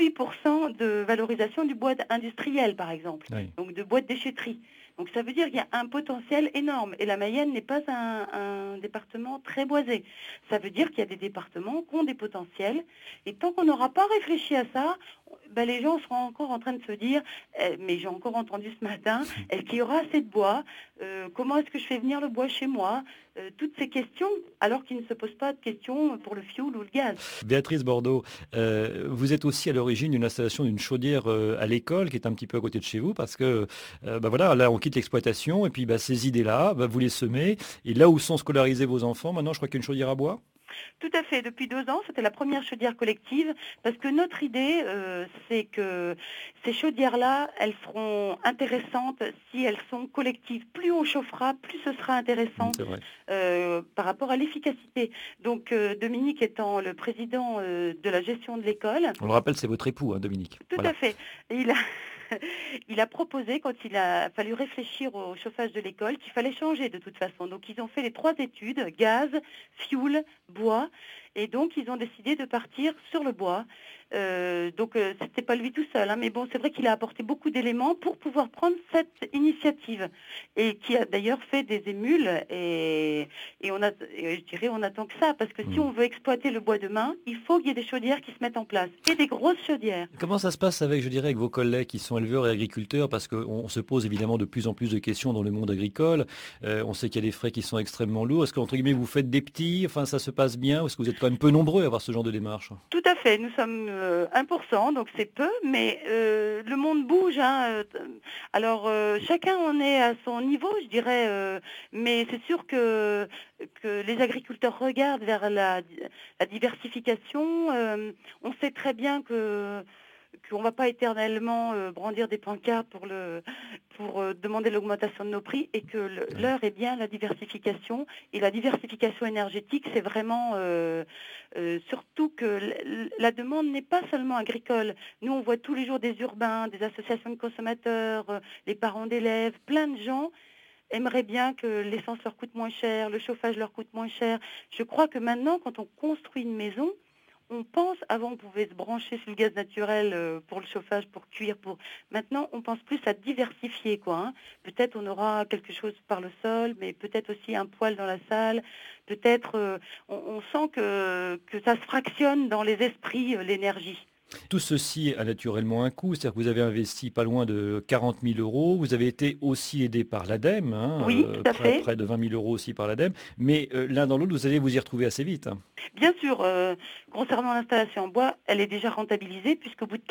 K: 18% de valorisation du bois industriel, par exemple. Oui. Donc de bois de déchetterie. Donc ça veut dire qu'il y a un potentiel énorme. Et la Mayenne n'est pas un département très boisé. Ça veut dire qu'il y a des départements qui ont des potentiels. Et tant qu'on n'aura pas réfléchi à ça, les gens seront encore en train de se dire, mais j'ai encore entendu ce matin, est-ce qu'il y aura assez de bois ? Comment est-ce que je fais venir le bois chez moi ? Toutes ces questions, alors qu'ils ne se posent pas de questions pour le fioul ou le gaz.
A: Béatrice Bordeaux, vous êtes aussi à l'origine d'une installation d'une chaudière à l'école qui est un petit peu à côté de chez vous parce que voilà, là on quitte l'exploitation et puis ces idées-là, vous les semez et là où sont scolarisés vos enfants, maintenant je crois qu'il y a une chaudière à bois.
K: Tout à fait. Depuis 2 ans, c'était la première chaudière collective parce que notre idée, c'est que ces chaudières-là, elles seront intéressantes si elles sont collectives. Plus on chauffera, plus ce sera intéressant par rapport à l'efficacité. Donc Dominique étant le président de la gestion de l'école...
A: On le rappelle, c'est votre époux, Dominique.
K: Tout à fait. Et il a proposé, quand il a fallu réfléchir au chauffage de l'école, qu'il fallait changer de toute façon. Donc ils ont fait les 3 études, gaz, fioul, bois, et donc ils ont décidé de partir sur le bois. Donc c'était pas lui tout seul, mais bon, c'est vrai qu'il a apporté beaucoup d'éléments pour pouvoir prendre cette initiative et qui a d'ailleurs fait des émules et je dirais on attend que ça parce que si on veut exploiter le bois demain, il faut qu'il y ait des chaudières qui se mettent en place et des grosses chaudières.
A: Comment ça se passe avec vos collègues qui sont éleveurs et agriculteurs parce qu'on se pose évidemment de plus en plus de questions dans le monde agricole. On sait qu'il y a des frais qui sont extrêmement lourds. Est-ce qu'entre guillemets vous faites des petits, ça se passe bien ou est-ce que vous êtes quand même peu nombreux à avoir ce genre de démarche ?
K: Tout à fait, nous sommes 1%, donc c'est peu, mais le monde bouge. Alors chacun en est à son niveau, je dirais, mais c'est sûr que les agriculteurs regardent vers la diversification. On sait très bien qu'on ne va pas éternellement brandir des pancartes pour demander l'augmentation de nos prix et que l'heure est bien la diversification. Et la diversification énergétique, c'est vraiment surtout que la demande n'est pas seulement agricole. Nous, on voit tous les jours des urbains, des associations de consommateurs, les parents d'élèves, plein de gens aimeraient bien que l'essence leur coûte moins cher, le chauffage leur coûte moins cher. Je crois que maintenant, quand on construit une maison, on pense, avant on pouvait se brancher sur le gaz naturel pour le chauffage, pour cuire, maintenant on pense plus à diversifier Peut-être on aura quelque chose par le sol, mais peut-être aussi un poêle dans la salle, peut-être on sent que ça se fractionne dans les esprits l'énergie.
A: Tout ceci a naturellement un coût, c'est-à-dire que vous avez investi pas loin de 40 000 €, vous avez été aussi aidé par l'ADEME,
K: oui, tout à fait.
A: Près de 20 000 € aussi par l'ADEME, mais l'un dans l'autre, vous allez vous y retrouver assez vite.
K: Bien sûr, concernant l'installation en bois, elle est déjà rentabilisée puisqu'au bout de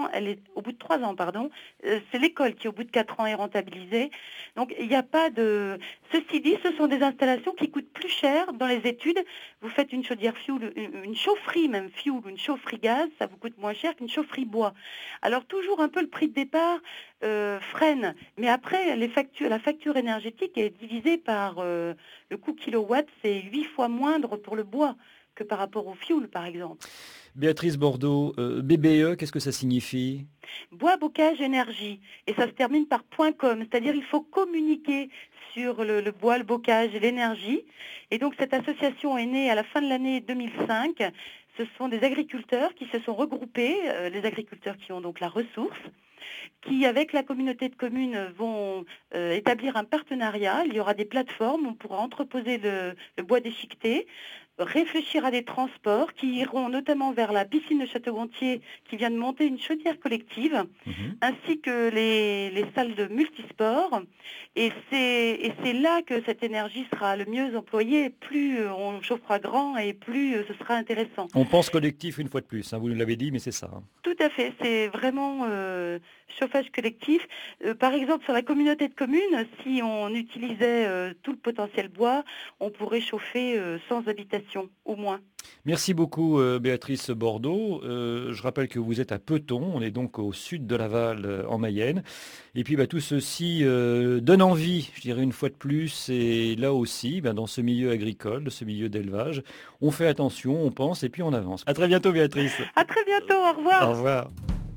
K: 3 ans, c'est l'école qui au bout de 4 ans est rentabilisée. Donc il n'y a pas de... Ceci dit, ce sont des installations qui coûtent plus cher dans les études. Vous faites une chaudière fioul, une chaufferie même fioul, une chaufferie gaz, ça vous coûte moins cher qu'une chaufferie bois. Alors toujours un peu le prix de départ, freine. Mais après, la facture énergétique est divisée par le coût kilowatt, c'est 8 fois moindre pour le bois que par rapport au fioul, par exemple.
A: Béatrice Bordeaux, BBE, qu'est-ce que ça signifie ?
K: Bois, bocage, énergie. Et ça se termine par .com, c'est-à-dire il faut communiquer sur le bois, le bocage et l'énergie. Et donc cette association est née à la fin de l'année 2005. Ce sont des agriculteurs qui se sont regroupés, les agriculteurs qui ont donc la ressource, qui, avec la communauté de communes, vont établir un partenariat. Il y aura des plateformes, on pourra entreposer le bois déchiqueté, réfléchir à des transports qui iront notamment vers la piscine de Château-Gontier qui vient de monter une chaudière collective, ainsi que les salles de multisport. Et c'est là que cette énergie sera le mieux employée. Plus on chauffera grand et plus ce sera intéressant.
A: On pense collectif une fois de plus, vous nous l'avez dit, mais c'est ça.
K: Tout à fait, c'est vraiment chauffage collectif. Par exemple, sur la communauté de communes, si on utilisait tout le potentiel bois, on pourrait chauffer sans habitation, au moins.
A: Merci beaucoup Béatrice Bordeaux. Je rappelle que vous êtes à Peton, on est donc au sud de Laval en Mayenne. Et puis tout ceci donne envie, je dirais une fois de plus, et là aussi, dans ce milieu agricole, de ce milieu d'élevage, on fait attention, on pense et puis on avance. À très bientôt Béatrice.
K: À très bientôt, au revoir.
A: Au revoir.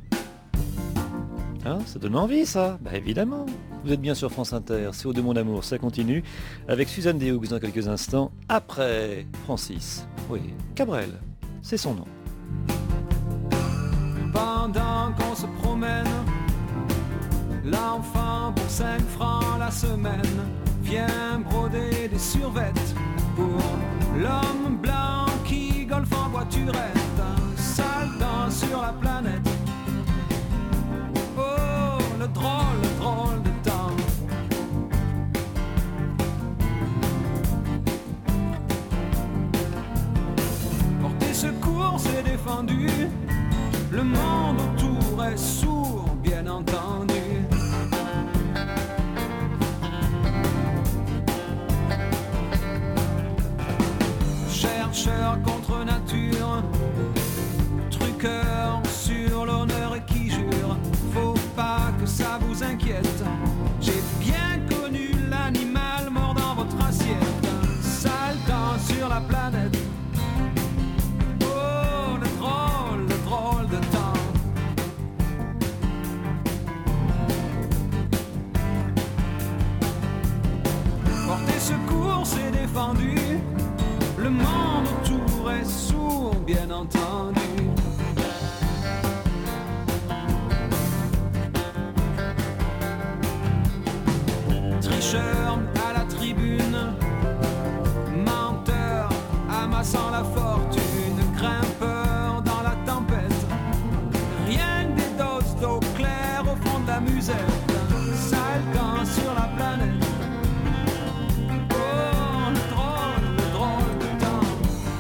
A: Hein, ça donne envie ça, évidemment. Vous êtes bien sur France Inter, c'est Au de mon amour, ça continue avec Suzanne Dehoux dans quelques instants, après Francis, oui, Cabrel, c'est son nom.
F: Pendant qu'on se promène, l'enfant pour 5 francs la semaine vient broder des survêtes pour l'homme blanc qui golfe en voiturette, un sale dent sur la planète. Oh, le drôle de temps. Porter secours, c'est défendu. Le monde autour est sourd, bien entendu. Chercheur contre nature, truqueur sur l'honneur et qui jure. Faut pas que ça vous inquiète. J'ai bien connu l'animal mort dans votre assiette. Un sale temps sur la planète. Oh, le drôle de temps. Porter secours, c'est défendu. Le monde autour est sourd, bien entendu. Tricheur à la tribune, menteur amassant la fortune, grimpeur dans la tempête, rien que des doses d'eau claire au fond de la musette, sale camp sur la planète. Oh, le drôle de temps.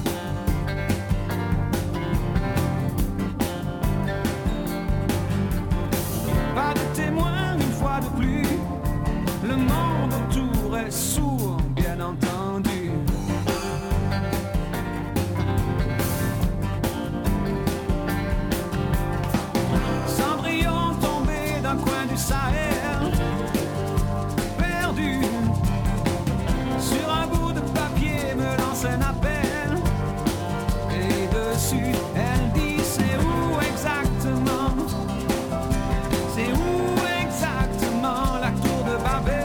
F: Pas de témoin une fois de plus. Le monde autour est sourd, bien entendu. Cendrillon tombé d'un coin du Sahel, perdu sur un bout de papier, me lance un appel. Et dessus, elle dit c'est où exactement? C'est où exactement la tour de Babel?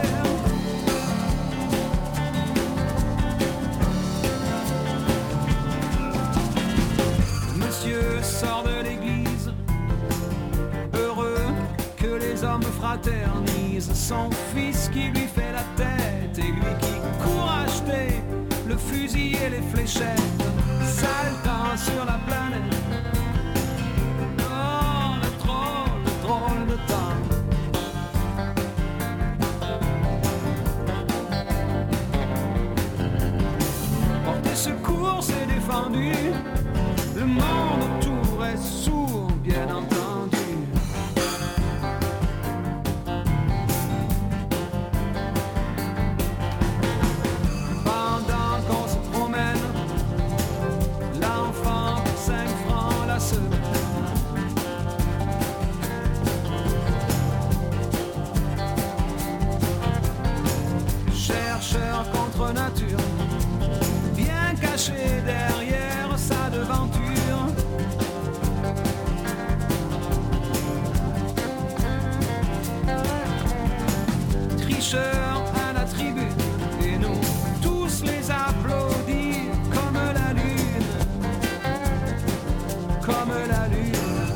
F: Monsieur sort de l'église, heureux que les hommes fraternisent. Son fils qui lui fait la tête et lui qui court acheter le fusil et les fléchettes. Sale temps sur la planète. Oh, le drôle de temps. Porter secours, c'est défendu. Le monde autour est sourd, bien entendu. Pendant qu'on se promène, l'enfant
B: comme la lune.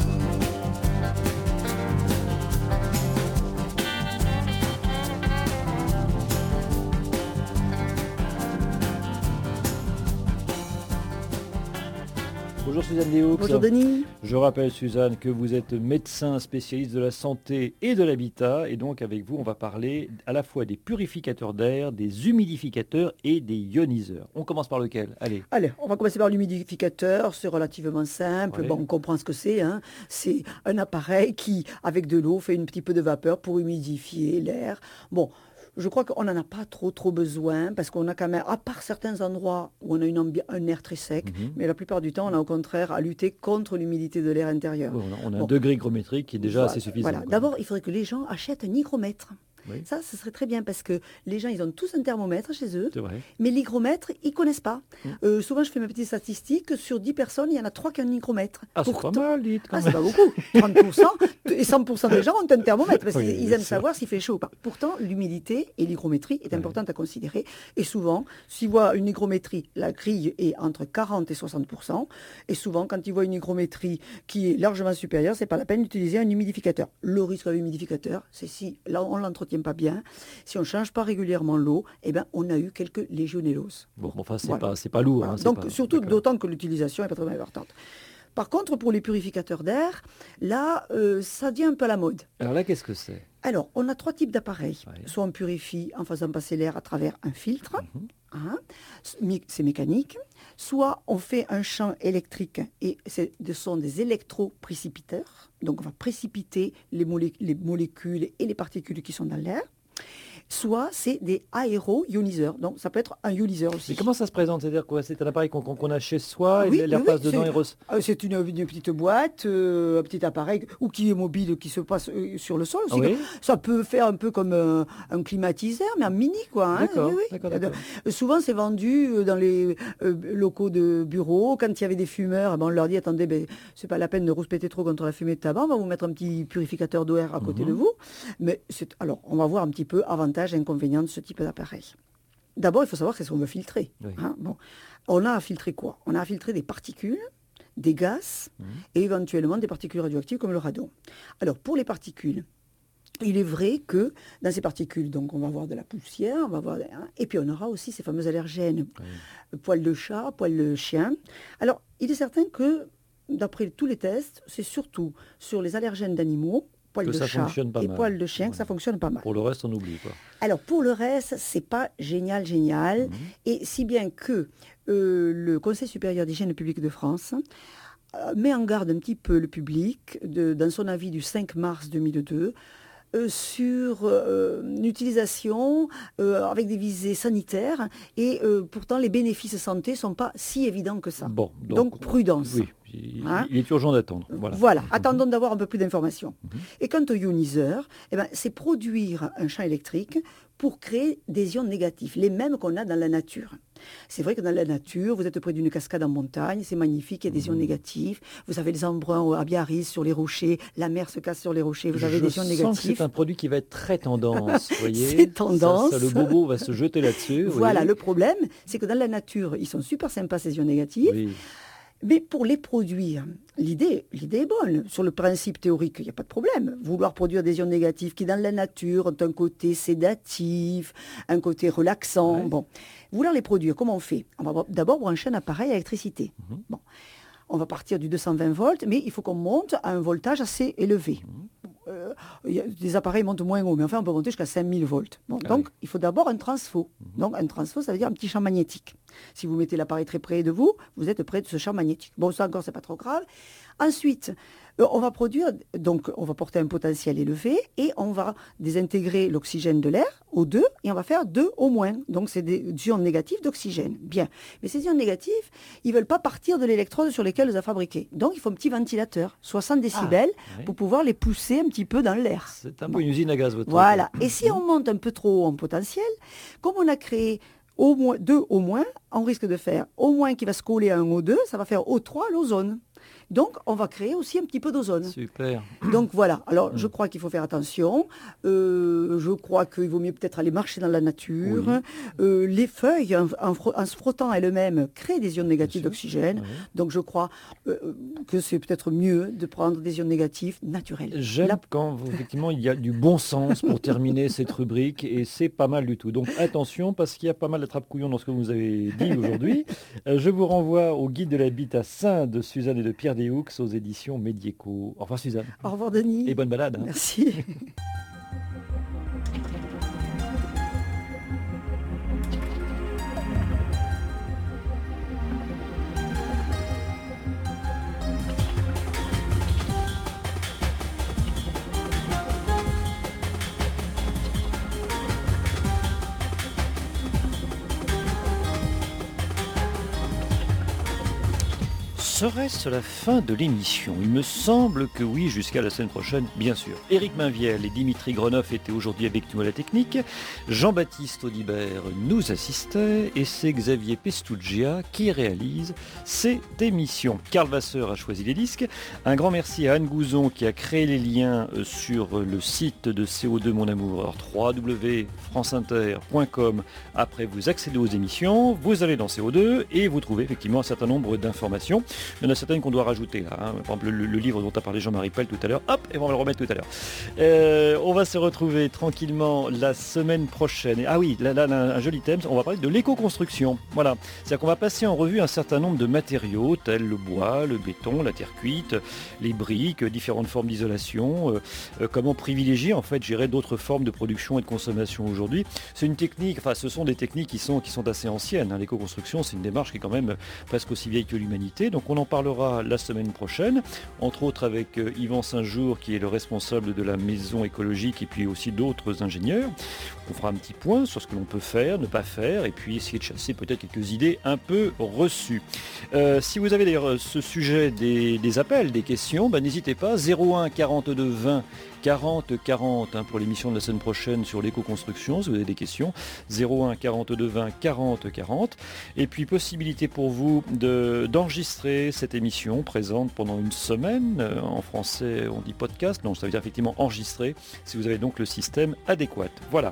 A: Bonjour Suzanne Léaux.
L: Bonjour Denis.
A: Je rappelle Suzanne que vous êtes médecin spécialiste de la santé et de l'habitat et donc avec vous on va parler à la fois des purificateurs d'air, des humidificateurs et des ioniseurs. On commence par lequel? Allez,
L: on va commencer par l'humidificateur, c'est relativement simple,
A: Ouais.
L: bon, on comprend ce que c'est. Hein. C'est un appareil qui, avec de l'eau, fait un petit peu de vapeur pour humidifier l'air. Bon, je crois qu'on n'en a pas trop besoin parce qu'on a quand même, à part certains endroits où on a un air très sec, mais la plupart du temps, on a au contraire à lutter contre l'humidité de l'air intérieur.
A: bon, on a un degré hygrométrique qui est déjà assez suffisant.
L: Voilà.
A: quoi.
L: D'abord, il faudrait que les gens achètent un hygromètre.
A: Oui.
L: Ça, ce serait très bien parce que les gens, ils ont tous un thermomètre chez eux,
A: C'est vrai.
L: mais l'hygromètre, ils ne connaissent pas. Souvent, je fais mes petites statistiques. Sur 10 personnes, il y en a 3 qui ont un hygromètre.
A: Ah, c'est pas mal, dites. quand
L: C'est
A: même.
L: pas beaucoup. 30% et 100% des gens ont un thermomètre parce
A: Oui,
L: qu'ils
A: bien
L: aiment
A: sûr.
L: savoir s'il fait chaud ou pas. Pourtant, l'humidité et l'hygrométrie est importante à considérer. Et souvent, s'ils voient une hygrométrie, la grille est entre 40 et 60%. Et souvent, quand ils voient une hygrométrie qui est largement supérieure, c'est pas la peine d'utiliser un humidificateur. Le risque avec l'humidificateur, c'est si là, on ne l'entretient pas bien, si on ne change pas régulièrement l'eau, eh ben, on a eu quelques légionelloses.
A: Bon, enfin, c'est
L: Voilà.
A: pas lourd.
L: Voilà.
A: hein, c'est
L: Donc,
A: pas-
L: surtout,
A: d'accord.
L: d'autant que l'utilisation est pas très importante. Par contre, pour les purificateurs d'air, là, ça devient un peu à la mode.
A: Alors là, qu'est-ce que c'est?
L: Alors, on a 3 types d'appareils.
A: Ouais.
L: Soit on purifie en faisant passer l'air à travers un filtre,
A: Mhm.
L: hein, c'est mécanique. Soit on fait un champ électrique et ce sont des électroprécipiteurs. Donc, on va précipiter les molécules et les particules qui sont dans l'air. Soit c'est des aéro-ioniseurs. Donc, ça peut être un ioniseur aussi.
A: Mais comment ça se présente? C'est-à-dire quoi? C'est un appareil qu'on a chez soi,
L: Oui,
A: et l'air
L: oui,
A: passe
L: oui,
A: dedans et
L: c'est une petite boîte, un petit appareil, ou qui est mobile, qui se passe sur le sol. aussi.
A: Oui.
L: Ça peut faire un peu comme un climatiseur, mais en mini, quoi. Hein.
A: D'accord,
L: Oui, oui.
A: d'accord.
L: Souvent, c'est vendu dans les locaux de bureaux. Quand il y avait des fumeurs, on leur dit, attendez, c'est pas la peine de rouspéter trop contre la fumée de tabac, on va vous mettre un petit purificateur d'air à côté de vous. Mais alors, on va voir un petit peu avantages et inconvénients de ce type d'appareil. D'abord, il faut savoir qu'est-ce qu'on veut filtrer.
A: Oui.
L: Hein. Bon. On a à filtrer quoi? On a à filtrer des particules, des gaz et éventuellement des particules radioactives comme le radon. Alors, pour les particules, il est vrai que dans ces particules, donc on va avoir de la poussière, on va avoir, et puis on aura aussi ces fameux allergènes, poils de chat, poils de chien. Alors, il est certain que, d'après tous les tests, c'est surtout sur les allergènes d'animaux, poils
A: Que
L: de
A: ça
L: chat
A: fonctionne pas
L: et
A: mal.
L: poils de chien, que ça
A: Ouais.
L: fonctionne pas mal.
A: Pour le reste, on oublie, quoi.
L: Alors, pour le reste, c'est pas génial. Et si bien que le Conseil supérieur d'hygiène publique de France met en garde un petit peu le public dans son avis du 5 mars 2002 sur l'utilisation avec des visées sanitaires et pourtant les bénéfices santé ne sont pas si évidents que ça.
A: Bon,
L: donc prudence.
A: Oui, il
L: Hein?
A: est urgent d'attendre.
L: Voilà, attendons d'avoir un peu plus d'informations. Et quant au ioniseur, c'est produire un champ électrique pour créer des ions négatifs, les mêmes qu'on a dans la nature. C'est vrai que dans la nature, vous êtes près d'une cascade en montagne, c'est magnifique, il y a des ions négatifs. Vous avez les embruns à Biarritz sur les rochers, la mer se casse sur les rochers, vous avez des ions
A: Je sens que
L: négatifs.
A: c'est un produit qui va être très tendance, vous voyez.
L: C'est tendance.
A: Le bobo va se jeter là-dessus. vous
L: Voilà,
A: voyez.
L: le problème, c'est que dans la nature, ils sont super sympas ces ions négatifs.
A: Oui.
L: Mais pour les produire, l'idée est bonne. Sur le principe théorique, il n'y a pas de problème. Vouloir produire des ions négatifs qui, dans la nature, ont un côté sédatif, un côté relaxant. Bon, vouloir les produire, comment on fait? On va d'abord brancher un appareil à électricité. Bon, on va partir du 220 volts, mais il faut qu'on monte à un voltage assez élevé. Des appareils montent moins haut, mais enfin, on peut monter jusqu'à 5000 volts. Bon, donc, il faut d'abord un transfo. Donc, un transfo, ça veut dire un petit champ magnétique. Si vous mettez l'appareil très près de vous, vous êtes près de ce champ magnétique. Bon, ça encore, c'est pas trop grave. Ensuite, on va produire, donc, on va porter un potentiel élevé et on va désintégrer l'oxygène de l'air, O2, et on va faire 2 au moins. Donc, c'est des ions négatifs d'oxygène. Bien. Mais ces ions négatifs, ils ne veulent pas partir de l'électrode sur laquelle on les a fabriqués. Donc, il faut un petit ventilateur, 60 décibels,
A: oui.
L: pour pouvoir les pousser un petit peu dans l'air.
A: C'est un peu une usine à gaz, votre
L: Voilà.
A: truc.
L: Et si on monte un peu trop haut en potentiel, comme on a créé deux au moins, on risque de faire au moins qui va se coller à un O2, ça va faire O3 à l'ozone. Donc, on va créer aussi un petit peu d'ozone.
A: Super.
L: Donc voilà, alors je crois qu'il faut faire attention. Je crois qu'il vaut mieux peut-être aller marcher dans la nature. Les feuilles, en se frottant elles-mêmes, créent des ions négatifs d'oxygène. Donc je crois que c'est peut-être mieux de prendre des ions négatifs naturels.
A: J'aime quand effectivement il y a du bon sens pour terminer cette rubrique et c'est pas mal du tout. Donc attention parce qu'il y a pas mal d'attrape-couillons dans ce que vous avez dit aujourd'hui. Je vous renvoie au guide de la bite à Saint de Suzanne et de Pierre Deshoux aux éditions Médieco. Au revoir Suzanne.
L: Au revoir Denis.
A: Et bonne balade. Hein.
L: Merci.
A: Serait-ce la fin de l'émission? Il me semble que oui, jusqu'à la semaine prochaine, bien sûr. Éric Mainviel et Dimitri Gronoff étaient aujourd'hui avec nous à la technique. Jean-Baptiste Audibert nous assistait et c'est Xavier Pestuggia qui réalise cette émission. Karl Vasseur a choisi les disques. Un grand merci à Anne Gouzon qui a créé les liens sur le site de CO2 Mon Amour. Alors www.franceinter.com. Après, vous accédez aux émissions, vous allez dans CO2 et vous trouvez effectivement un certain nombre d'informations. Il y en a certaines qu'on doit rajouter là. Hein. Par exemple, le livre dont a parlé Jean-Marie Pell tout à l'heure, hop, et on va le remettre tout à l'heure. On va se retrouver tranquillement la semaine prochaine. Ah oui, là, un joli thème, on va parler de l'éco-construction. Voilà, c'est-à-dire qu'on va passer en revue un certain nombre de matériaux, tels le bois, le béton, la terre cuite, les briques, différentes formes d'isolation, comment privilégier en fait, gérer d'autres formes de production et de consommation aujourd'hui. C'est une technique, enfin ce sont des techniques qui sont assez anciennes. Hein. L'éco-construction, c'est une démarche qui est quand même presque aussi vieille que l'humanité. Donc on en parlera la semaine prochaine, entre autres avec Yvan Saint-Jour qui est le responsable de la maison écologique et puis aussi d'autres ingénieurs. On fera un petit point sur ce que l'on peut faire, ne pas faire et puis essayer de chasser peut-être quelques idées un peu reçues. Si vous avez d'ailleurs ce sujet des appels, des questions, n'hésitez pas, 01 42 20 40 40 hein, pour l'émission de la semaine prochaine sur l'éco-construction, si vous avez des questions, 01 42 20 40 40. Et puis possibilité pour vous d'enregistrer cette émission présente pendant une semaine. En français, on dit podcast, donc ça veut dire effectivement enregistrer, si vous avez donc le système adéquat. Voilà.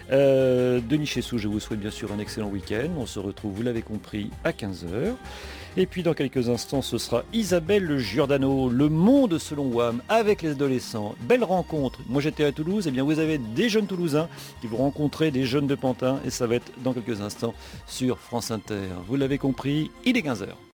A: Denis Chessou, je vous souhaite bien sûr un excellent week-end. On se retrouve, vous l'avez compris, à 15h. Et puis dans quelques instants, ce sera Isabelle Giordano, Le Monde selon WAM, avec les adolescents. Belle rencontre. Moi j'étais à Toulouse, et bien vous avez des jeunes Toulousains qui vont rencontrer des jeunes de Pantin, et ça va être dans quelques instants sur France Inter. Vous l'avez compris, il est 15h.